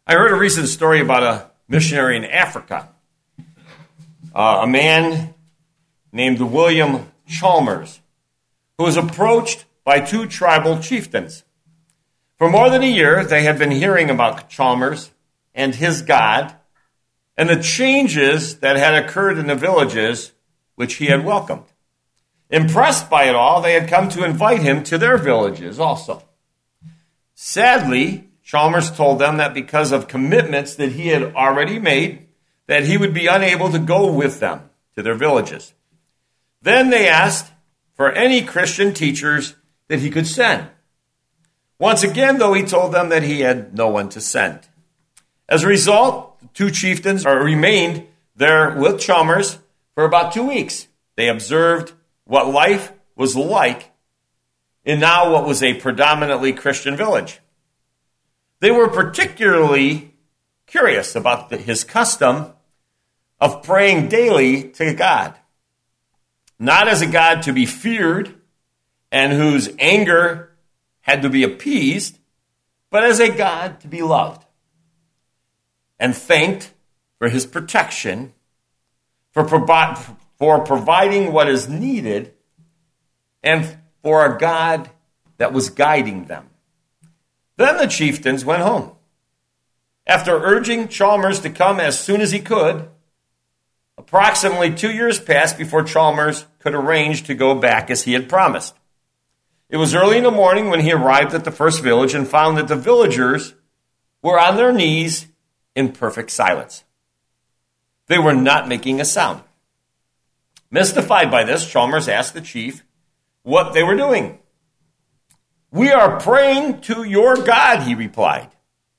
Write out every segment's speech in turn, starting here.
I heard a recent story about a missionary in Africa, a man named William Chalmers, who was approached by two tribal chieftains. For more than a year, they had been hearing about Chalmers and his God and the changes that had occurred in the villages which he had welcomed. Impressed by it all, they had come to invite him to their villages also. Sadly, Chalmers told them that because of commitments that he had already made, that he would be unable to go with them to their villages. Then they asked for any Christian teachers that he could send. Once again, though, he told them that he had no one to send. As a result, the two chieftains remained there with Chalmers for about 2 weeks. They observed what life was like in now what was a predominantly Christian village. They were particularly curious about his custom of praying daily to God, not as a God to be feared and whose anger had to be appeased, but as a God to be loved and thanked for his protection, for providing what is needed, and for a God that was guiding them. Then the chieftains went home. After urging Chalmers to come as soon as he could, approximately 2 years passed before Chalmers could arrange to go back as he had promised. It was early in the morning when he arrived at the first village and found that the villagers were on their knees in perfect silence. They were not making a sound. Mystified by this, Chalmers asked the chief what they were doing. "We are praying to your God," he replied.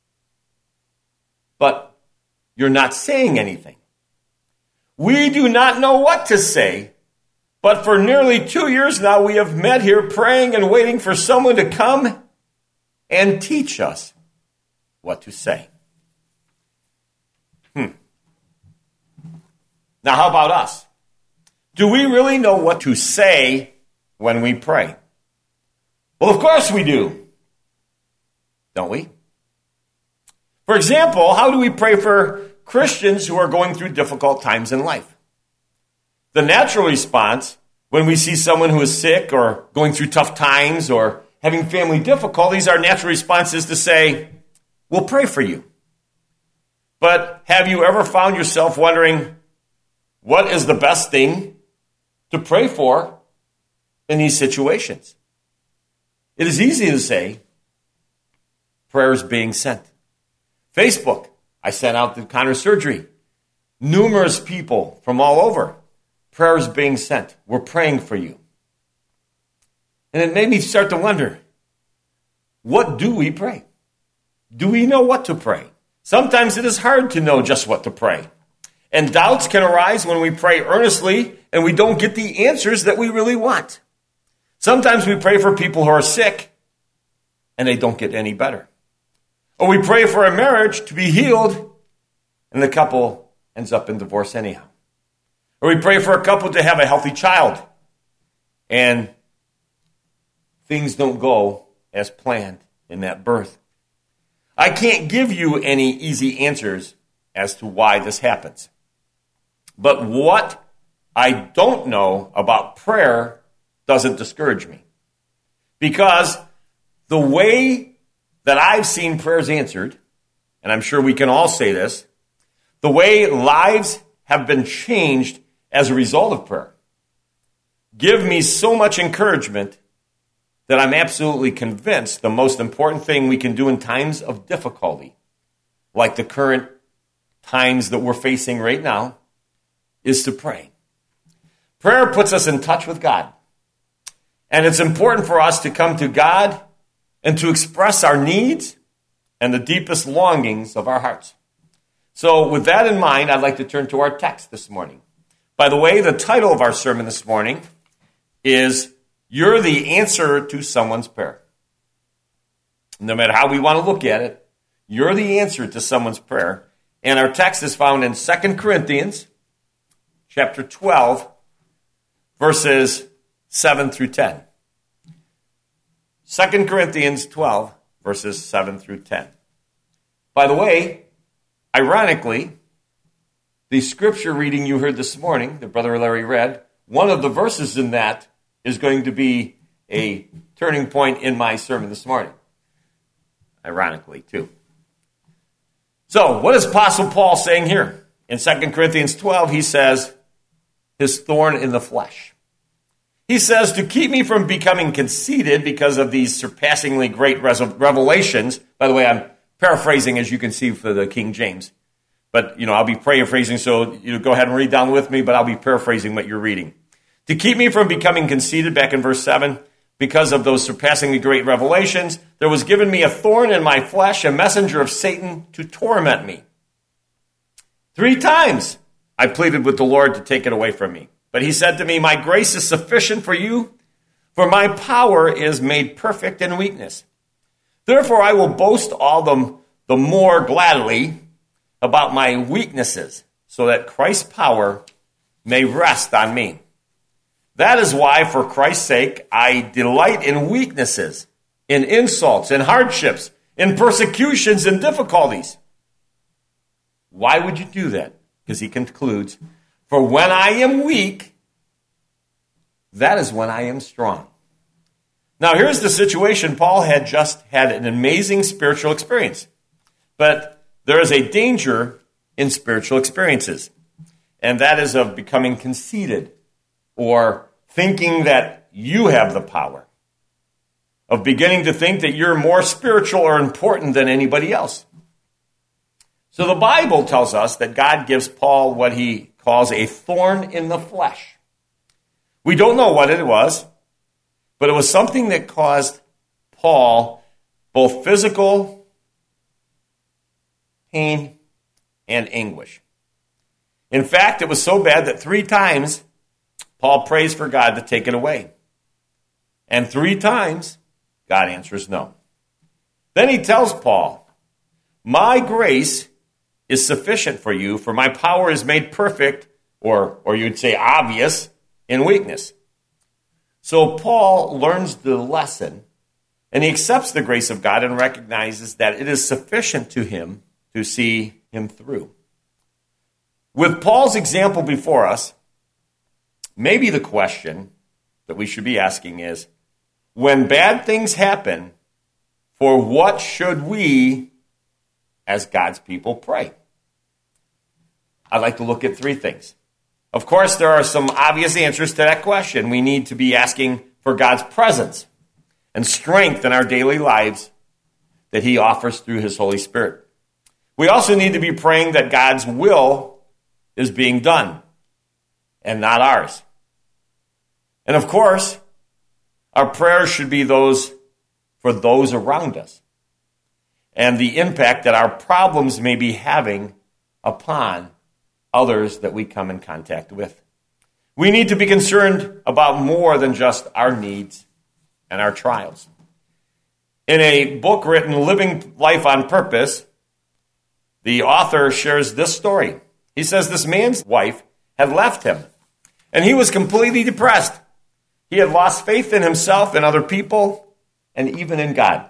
"But you're not saying anything." "We do not know what to say, but for nearly 2 years now we have met here praying and waiting for someone to come and teach us what to say." Now, how about us? Do we really know what to say when we pray? Well, of course we do, don't we? For example, how do we pray for Christians who are going through difficult times in life? The natural response when we see someone who is sick or going through tough times or having family difficulties, our natural response is to say, "We'll pray for you." But have you ever found yourself wondering, what is the best thing to pray for in these situations? It is easy to say, prayers being sent. Facebook, I sent out the Connor surgery. Numerous people from all over, prayers being sent. We're praying for you. And it made me start to wonder, what do we pray? Do we know what to pray? Sometimes it is hard to know just what to pray. And doubts can arise when we pray earnestly and we don't get the answers that we really want. Sometimes we pray for people who are sick and they don't get any better. Or we pray for a marriage to be healed and the couple ends up in divorce anyhow. Or we pray for a couple to have a healthy child and things don't go as planned in that birth. I can't give you any easy answers as to why this happens. But what I don't know about prayer doesn't discourage me. Because the way that I've seen prayers answered, and I'm sure we can all say this, the way lives have been changed as a result of prayer, give me so much encouragement that I'm absolutely convinced the most important thing we can do in times of difficulty, like the current times that we're facing right now, is to pray. Prayer puts us in touch with God. And it's important for us to come to God and to express our needs and the deepest longings of our hearts. So with that in mind, I'd like to turn to our text this morning. By the way, the title of our sermon this morning is "You're the Answer to Someone's Prayer." No matter how we want to look at it, you're the answer to someone's prayer. And our text is found in 2 Corinthians chapter 12, verses 7 through 10. 2 Corinthians 12, verses 7 through 10. By the way, ironically, the scripture reading you heard this morning, that Brother Larry read, one of the verses in that is going to be a turning point in my sermon this morning. Ironically, too. So, what is Apostle Paul saying here? In 2 Corinthians 12, he says, his thorn in the flesh. He says, to keep me from becoming conceited because of these surpassingly great revelations. By the way, I'm paraphrasing, as you can see, for the King James. But, I'll be paraphrasing, so go ahead and read down with me, but I'll be paraphrasing what you're reading. To keep me from becoming conceited, back in verse 7, because of those surpassingly great revelations, there was given me a thorn in my flesh, a messenger of Satan to torment me. 3 times I pleaded with the Lord to take it away from me. But he said to me, my grace is sufficient for you, for my power is made perfect in weakness. Therefore I will boast all the more gladly about my weaknesses, so that Christ's power may rest on me. That is why, for Christ's sake, I delight in weaknesses, in insults, in hardships, in persecutions, and difficulties. Why would you do that? Because he concludes, for when I am weak, that is when I am strong. Now, here's the situation. Paul had just had an amazing spiritual experience. But there is a danger in spiritual experiences, and that is of becoming conceited or thinking that you have the power, of beginning to think that you're more spiritual or important than anybody else. So the Bible tells us that God gives Paul what he calls a thorn in the flesh. We don't know what it was, but it was something that caused Paul both physical pain and anguish. In fact, it was so bad that 3 times Paul prays for God to take it away. And 3 times, God answers no. Then he tells Paul, my grace is sufficient for you, for my power is made perfect, or you'd say obvious, in weakness. So Paul learns the lesson, and he accepts the grace of God and recognizes that it is sufficient to him to see him through. With Paul's example before us, maybe the question that we should be asking is, when bad things happen, for what should we, as God's people, pray? I'd like to look at 3 things. Of course, there are some obvious answers to that question. We need to be asking for God's presence and strength in our daily lives that he offers through his Holy Spirit. We also need to be praying that God's will is being done and not ours. And of course, our prayers should be those for those around us and the impact that our problems may be having upon others that we come in contact with. We need to be concerned about more than just our needs and our trials. In a book written, Living Life on Purpose, the author shares this story. He says this man's wife had left him, and he was completely depressed. He had lost faith in himself and other people, and even in God.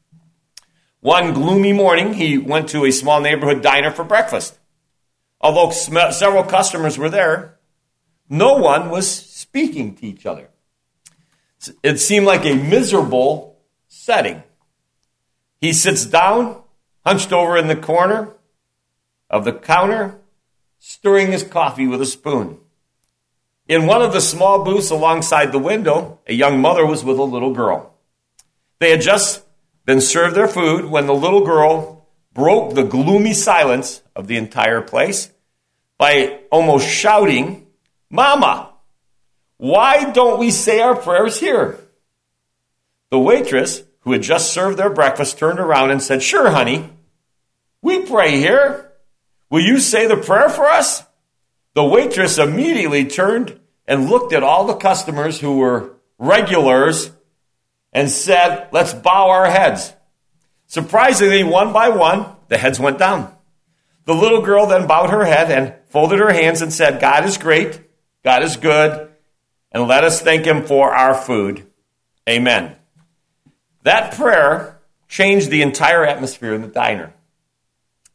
One gloomy morning, he went to a small neighborhood diner for breakfast. Although several customers were there, no one was speaking to each other. It seemed like a miserable setting. He sits down, hunched over in the corner of the counter, stirring his coffee with a spoon. In one of the small booths alongside the window, a young mother was with a little girl. They had just been served their food when the little girl broke the gloomy silence of the entire place by almost shouting, "Mama, why don't we say our prayers here?" The waitress, who had just served their breakfast, turned around and said, "Sure, honey, we pray here. Will you say the prayer for us?" The waitress immediately turned and looked at all the customers who were regulars and said, "Let's bow our heads." Surprisingly, one by one, the heads went down. The little girl then bowed her head and folded her hands and said, "God is great, God is good, and let us thank him for our food. Amen." That prayer changed the entire atmosphere in the diner.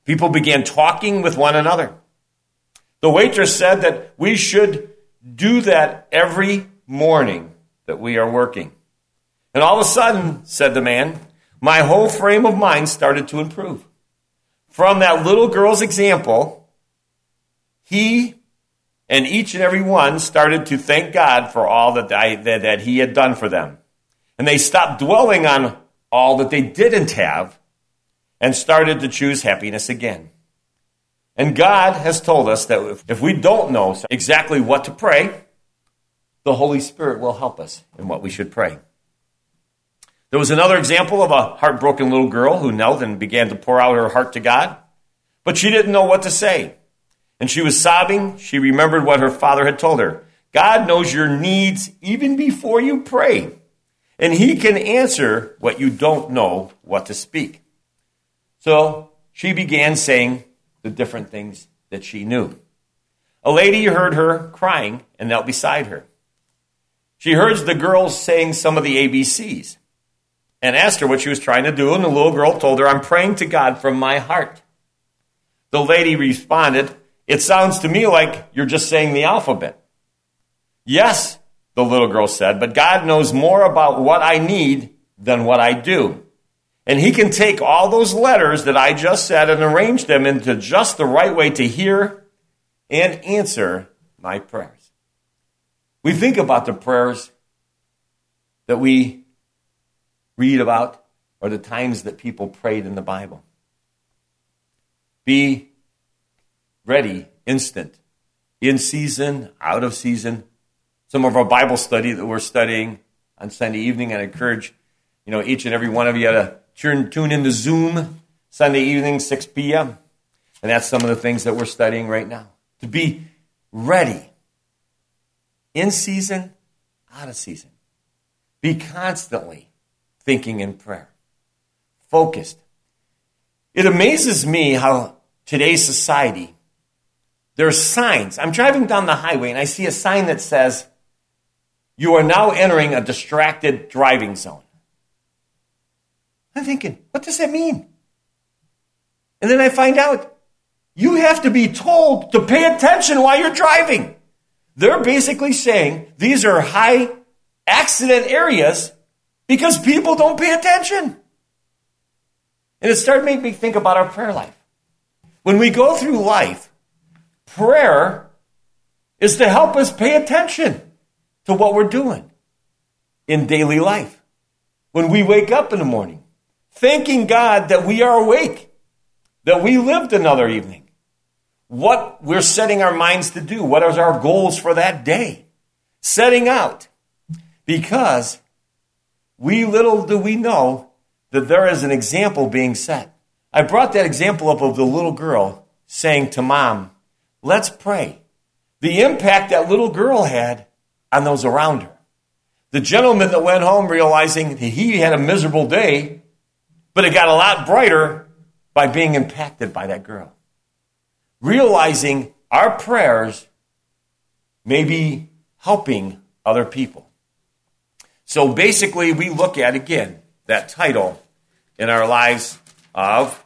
People began talking with one another. The waitress said that we should do that every morning that we are working. And all of a sudden, said the man, my whole frame of mind started to improve. From that little girl's example, he and each and every one started to thank God for all that he had done for them. And they stopped dwelling on all that they didn't have and started to choose happiness again. And God has told us that if we don't know exactly what to pray, the Holy Spirit will help us in what we should pray. There was another example of a heartbroken little girl who knelt and began to pour out her heart to God, but she didn't know what to say. And she was sobbing. She remembered what her father had told her. God knows your needs even before you pray, and he can answer what you don't know what to speak. So she began saying the different things that she knew. A lady heard her crying and knelt beside her. She heard the girls saying some of the ABCs and asked her what she was trying to do, and the little girl told her, I'm praying to God from my heart. The lady responded, it sounds to me like you're just saying the alphabet. Yes, the little girl said, but God knows more about what I need than what I do. And he can take all those letters that I just said and arrange them into just the right way to hear and answer my prayers. We think about the prayers that we read about or the times that people prayed in the Bible. Be ready, instant, in season, out of season. Some of our Bible study that we're studying on Sunday evening, I encourage each and every one of you to tune into Zoom Sunday evening, 6 p.m. And that's some of the things that we're studying right now. To be ready, in season, out of season. Be constantly thinking in prayer. Focused. It amazes me how today's society, there are signs. I'm driving down the highway and I see a sign that says, you are now entering a distracted driving zone. I'm thinking, what does that mean? And then I find out, you have to be told to pay attention while you're driving. They're basically saying these are high accident areas because people don't pay attention. And it started making me think about our prayer life. When we go through life, prayer is to help us pay attention to what we're doing in daily life. When we wake up in the morning, thanking God that we are awake, that we lived another evening, what we're setting our minds to do, what are our goals for that day, setting out, because little do we know that there is an example being set. I brought that example up of the little girl saying to mom, let's pray. The impact that little girl had on those around her. The gentleman that went home realizing that he had a miserable day, but it got a lot brighter by being impacted by that girl. Realizing our prayers may be helping other people. So basically, we look at, again, that title in our lives of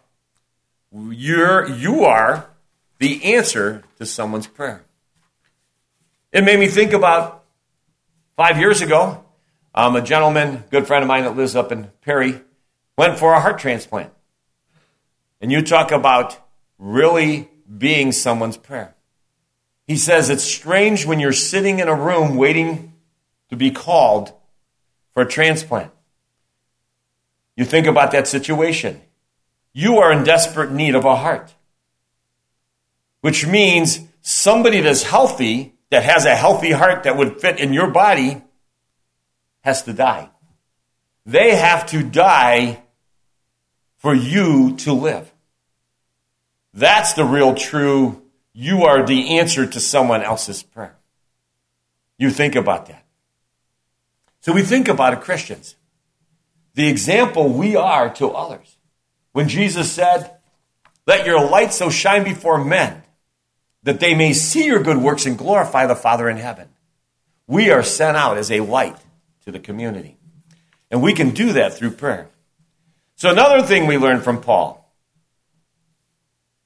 you are the answer to someone's prayer. It made me think about 5 years ago, a gentleman, good friend of mine that lives up in Perry, went for a heart transplant. And you talk about really being someone's prayer. He says it's strange when you're sitting in a room waiting to be called for a transplant. You think about that situation. You are in desperate need of a heart, which means somebody that's healthy, that has a healthy heart that would fit in your body, has to die. They have to die for you to live. That's the real true, you are the answer to someone else's prayer. You think about that. So we think about it, Christians. The example we are to others. When Jesus said, let your light so shine before men, that they may see your good works and glorify the Father in heaven. We are sent out as a light to the community. And we can do that through prayer. So another thing we learned from Paul.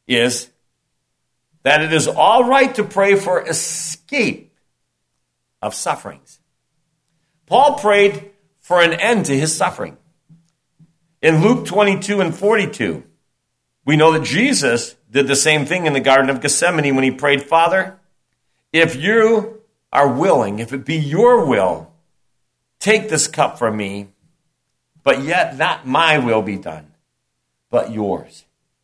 is that it is all right to pray for escape of sufferings. Paul prayed for an end to his suffering. In Luke 22 and 42, we know that Jesus did the same thing in the Garden of Gethsemane when he prayed, Father, if you are willing, if it be your will, take this cup from me, but yet not my will be done, but yours.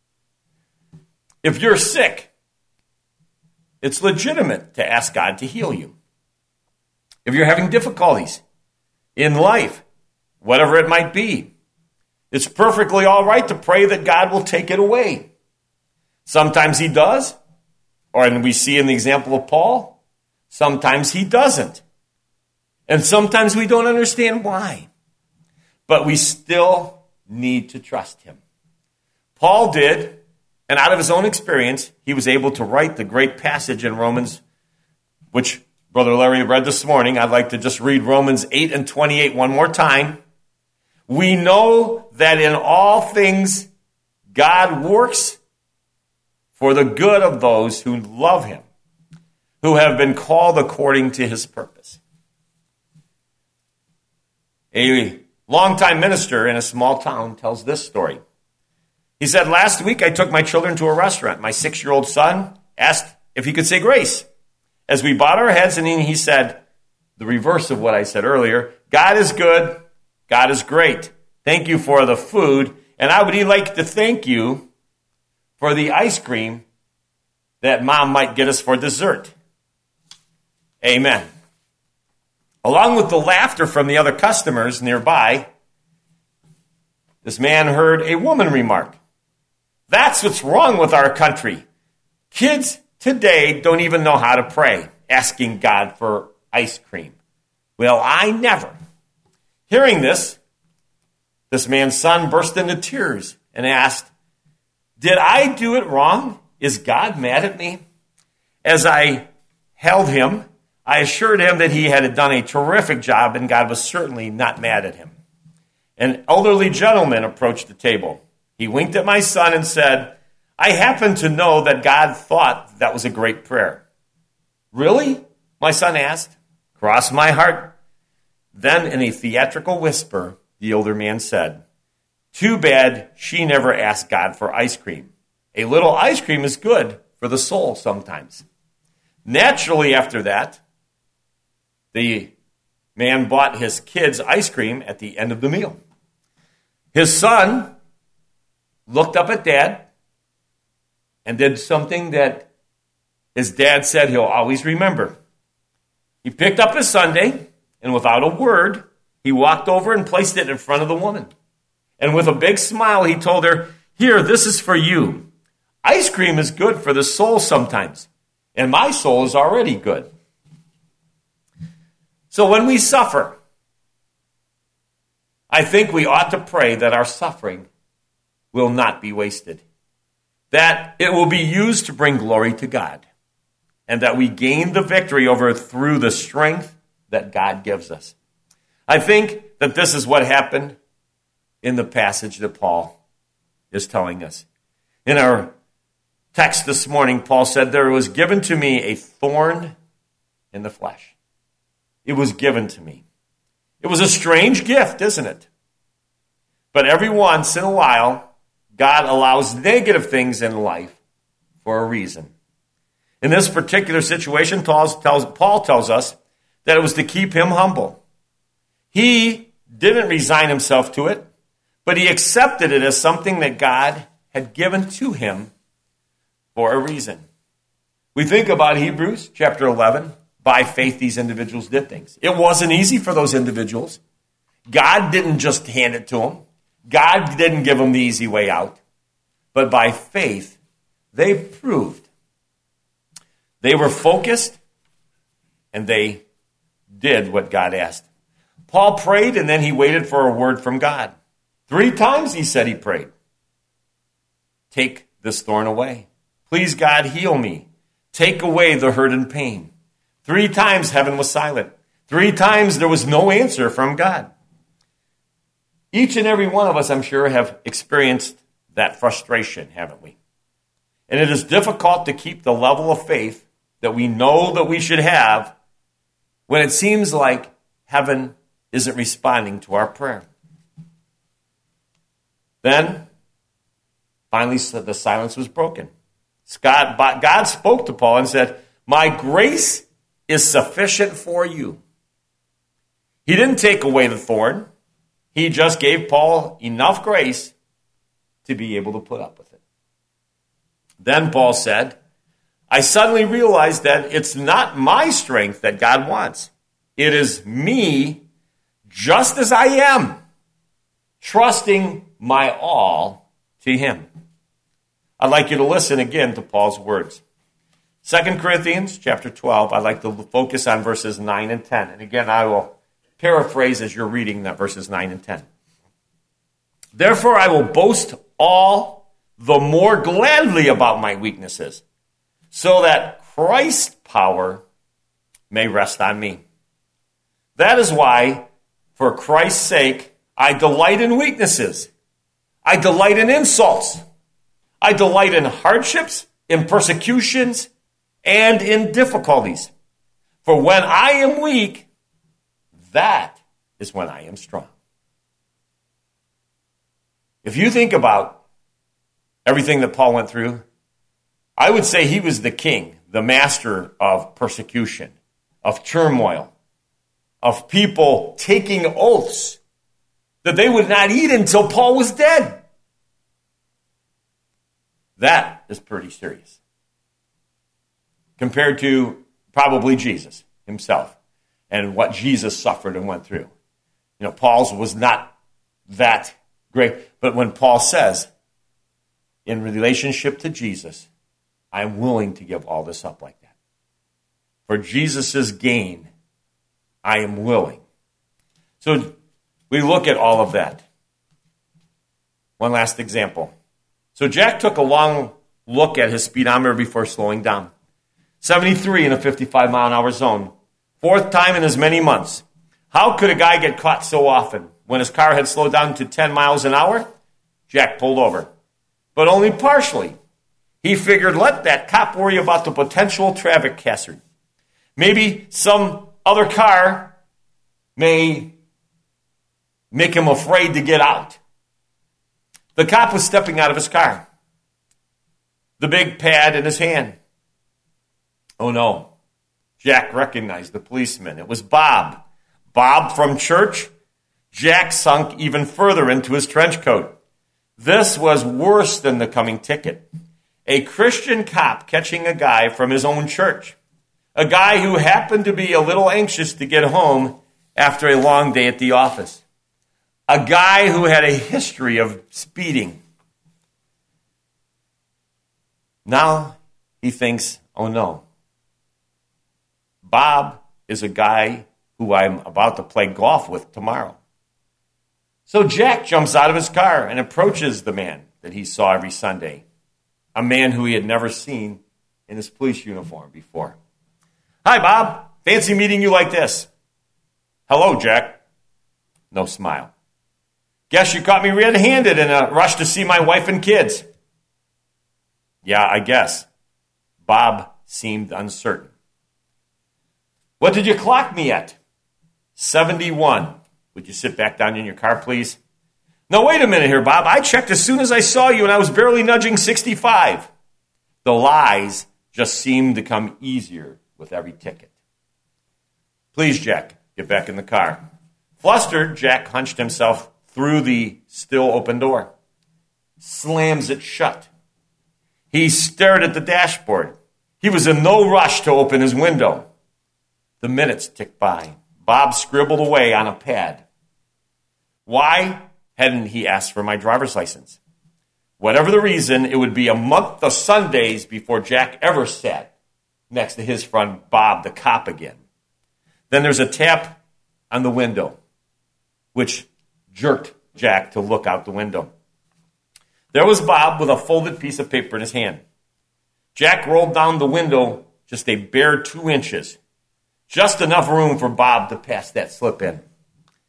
If you're sick, it's legitimate to ask God to heal you. If you're having difficulties in life, whatever it might be, it's perfectly all right to pray that God will take it away. Sometimes he does, and we see in the example of Paul, sometimes he doesn't. And sometimes we don't understand why. But we still need to trust him. Paul did, and out of his own experience, he was able to write the great passage in Romans, which Brother Larry read this morning. I'd like to just read Romans 8 and 28 one more time. We know that in all things God works for the good of those who love him, who have been called according to his purpose. A longtime minister in a small town tells this story. He said, last week I took my children to a restaurant. My 6-year-old son asked if he could say grace. As we bowed our heads, and he said, the reverse of what I said earlier, God is good, God is great. Thank you for the food, and I would like to thank you for the ice cream that Mom might get us for dessert. Amen. Along with the laughter from the other customers nearby, this man heard a woman remark, that's what's wrong with our country. Kids today don't even know how to pray, asking God for ice cream. Well, I never. Hearing this man's son burst into tears and asked, did I do it wrong? Is God mad at me? As I held him, I assured him that he had done a terrific job and God was certainly not mad at him. An elderly gentleman approached the table. He winked at my son and said, I happen to know that God thought that was a great prayer. Really? My son asked. Cross my heart. Then in a theatrical whisper, the older man said, too bad she never asked God for ice cream. A little ice cream is good for the soul sometimes. Naturally after that, the man bought his kids ice cream at the end of the meal. His son looked up at Dad and did something that his dad said he'll always remember. He picked up his sundae, and without a word, he walked over and placed it in front of the woman. And with a big smile, he told her, here, this is for you. Ice cream is good for the soul sometimes, and my soul is already good. So when we suffer, I think we ought to pray that our suffering will not be wasted, that it will be used to bring glory to God, and that we gain the victory over it through the strength that God gives us. I think that this is what happened in the passage that Paul is telling us. In our text this morning, Paul said, there was given to me a thorn in the flesh. It was given to me. It was a strange gift, isn't it? But every once in a while, God allows negative things in life for a reason. In this particular situation, Paul tells us that it was to keep him humble. He didn't resign himself to it, but he accepted it as something that God had given to him for a reason. We think about Hebrews chapter 11. By faith, these individuals did things. It wasn't easy for those individuals. God didn't just hand it to them. God didn't give them the easy way out. But by faith, they proved. They were focused, and they did what God asked. Paul prayed, and then he waited for a word from God. 3 times he said he prayed. Take this thorn away. Please, God, heal me. Take away the hurt and pain. 3 times heaven was silent. 3 times there was no answer from God. Each and every one of us, I'm sure, have experienced that frustration, haven't we? And it is difficult to keep the level of faith that we know that we should have when it seems like heaven isn't responding to our prayer. Then, finally, the silence was broken. God spoke to Paul and said, "My grace is sufficient for you." He didn't take away the thorn. He just gave Paul enough grace to be able to put up with it. Then Paul said, "I suddenly realized that it's not my strength that God wants. It is me, just as I am, trusting my all to him." I'd like you to listen again to Paul's words. 2 Corinthians chapter 12, I'd like to focus on verses 9 and 10. And again, I will paraphrase as you're reading that verses 9 and 10. "Therefore I will boast all the more gladly about my weaknesses, so that Christ's power may rest on me. That is why, for Christ's sake, I delight in weaknesses. I delight in insults. I delight in hardships, in persecutions, and in difficulties. For when I am weak, that is when I am strong." If you think about everything that Paul went through, I would say he was the king, the master of persecution, of turmoil, of people taking oaths that they would not eat until Paul was dead. That is pretty serious compared to probably Jesus himself and what Jesus suffered and went through. You know, Paul's was not that great. But when Paul says, in relationship to Jesus, I'm willing to give all this up like that. For Jesus' gain, I am willing. So we look at all of that. One last example. So Jack took a long look at his speedometer before slowing down. 73 in a 55-mile-an-hour zone. Fourth time in as many months. How could a guy get caught so often? When his car had slowed down to 10 miles an hour, Jack pulled over. But only partially. He figured, let that cop worry about the potential traffic hazard. Maybe some other car may make him afraid to get out. The cop was stepping out of his car, the big pad in his hand. Oh no, Jack recognized the policeman. It was Bob. Bob from church. Jack sunk even further into his trench coat. This was worse than the coming ticket. A Christian cop catching a guy from his own church. A guy who happened to be a little anxious to get home after a long day at the office. A guy who had a history of speeding. Now he thinks, oh no, Bob is a guy who I'm about to play golf with tomorrow. So Jack jumps out of his car and approaches the man that he saw every Sunday, a man who he had never seen in his police uniform before. Hi, Bob. Fancy meeting you like this. Hello, Jack. No smile. Guess you caught me red-handed in a rush to see my wife and kids. Yeah, I guess. Bob seemed uncertain. What did you clock me at? 71. Would you sit back down in your car, please? No, wait a minute here, Bob. I checked as soon as I saw you, and I was barely nudging 65. The lies just seemed to come easier with every ticket. Please, Jack, get back in the car. Flustered, Jack hunched himself through the still open door. Slams it shut. He stared at the dashboard. He was in no rush to open his window. The minutes ticked by. Bob scribbled away on a pad. Why hadn't he asked for my driver's license? Whatever the reason, it would be a month of Sundays before Jack ever sat next to his friend Bob, the cop, again. Then there's a tap on the window, which jerked Jack to look out the window. There was Bob with a folded piece of paper in his hand. Jack rolled down the window just a bare 2 inches. Just enough room for Bob to pass that slip in.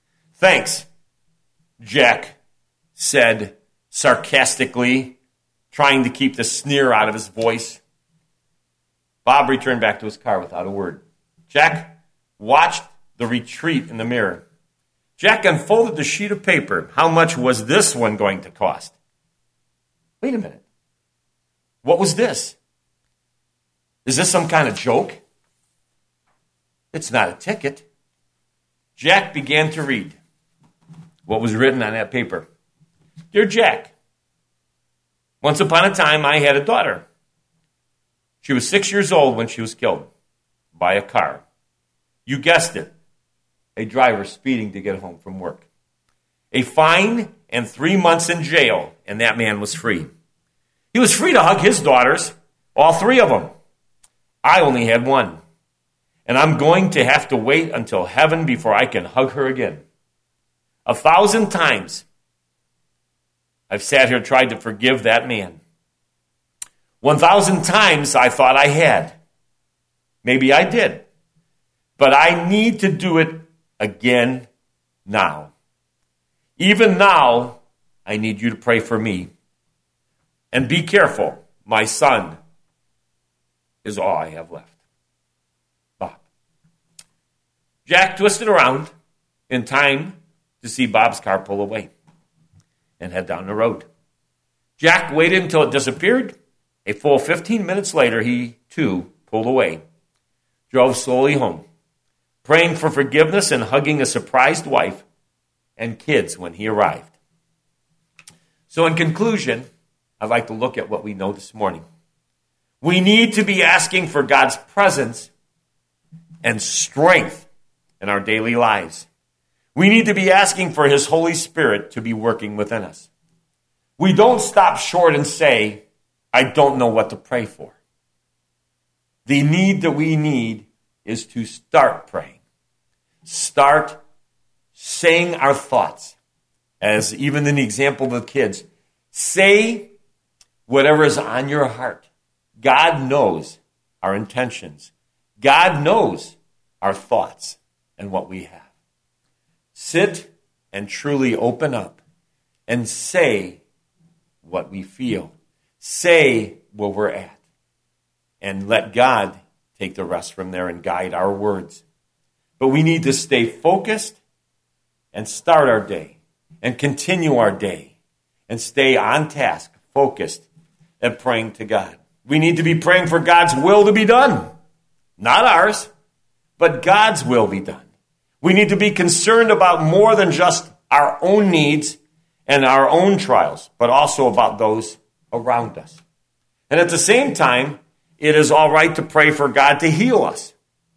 Thanks, Jack said sarcastically, trying to keep the sneer out of his voice. Bob returned back to his car without a word. Jack watched the retreat in the mirror. Jack unfolded the sheet of paper. How much was this one going to cost? Wait a minute. What was this? Is this some kind of joke? It's not a ticket. Jack began to read what was written on that paper. Dear Jack, once upon a time I had a daughter. She was 6 years old when she was killed by a car. You guessed it, a driver speeding to get home from work. A fine and 3 months in jail, and that man was free. He was free to hug his daughters, all three of them. I only had one, and I'm going to have to wait until heaven before I can hug her again. 1,000 times I've sat here tried to forgive that man. 1,000 times I thought I had. Maybe I did. But I need to do it again now. Even now, I need you to pray for me. And be careful. My son is all I have left. Bob. Jack twisted around in time to see Bob's car pull away and head down the road. Jack waited until it disappeared. A full 15 minutes later, he, too, pulled away, drove slowly home, praying for forgiveness and hugging a surprised wife and kids when he arrived. So in conclusion, I'd like to look at what we know this morning. We need to be asking for God's presence and strength in our daily lives. We need to be asking for His Holy Spirit to be working within us. We don't stop short and say, I don't know what to pray for. The need that we need is to start praying. Start saying our thoughts. As even in the example of the kids, say whatever is on your heart. God knows our intentions. God knows our thoughts and what we have. Sit and truly open up and say what we feel. Say where we're at. And let God take the rest from there and guide our words. But we need to stay focused and start our day and continue our day and stay on task, focused at praying to God. We need to be praying for God's will to be done. Not ours, but God's will be done. We need to be concerned about more than just our own needs and our own trials, but also about those around us. And at the same time, it is all right to pray for God to heal us,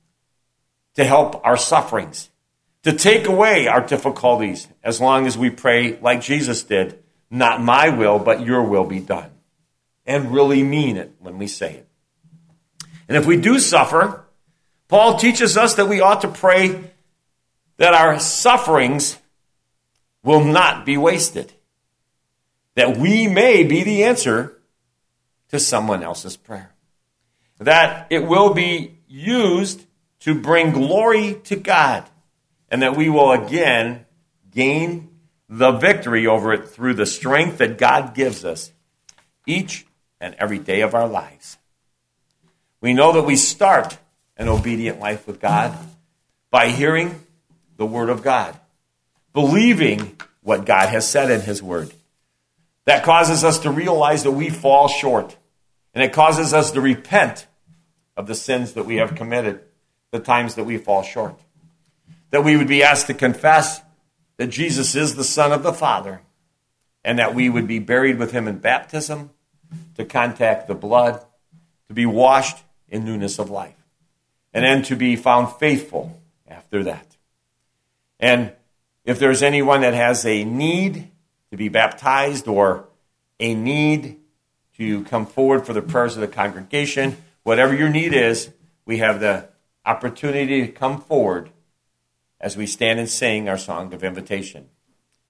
to help our sufferings, to take away our difficulties, as long as we pray like Jesus did, not my will, but your will be done. And really mean it when we say it. And if we do suffer, Paul teaches us that we ought to pray that our sufferings will not be wasted, that we may be the answer to someone else's prayer, that it will be used to bring glory to God, and that we will again gain the victory over it through the strength that God gives us each and every day of our lives. We know that we start an obedient life with God by hearing the Word of God, believing what God has said in His Word. That causes us to realize that we fall short, and it causes us to repent of the sins that we have committed, the times that we fall short. That we would be asked to confess that Jesus is the Son of the Father, and that we would be buried with Him in baptism, to contact the blood, to be washed in newness of life, and then to be found faithful after that. And if there's anyone that has a need to be baptized or a need to come forward for the prayers of the congregation, whatever your need is, we have the opportunity to come forward as we stand and sing our song of invitation.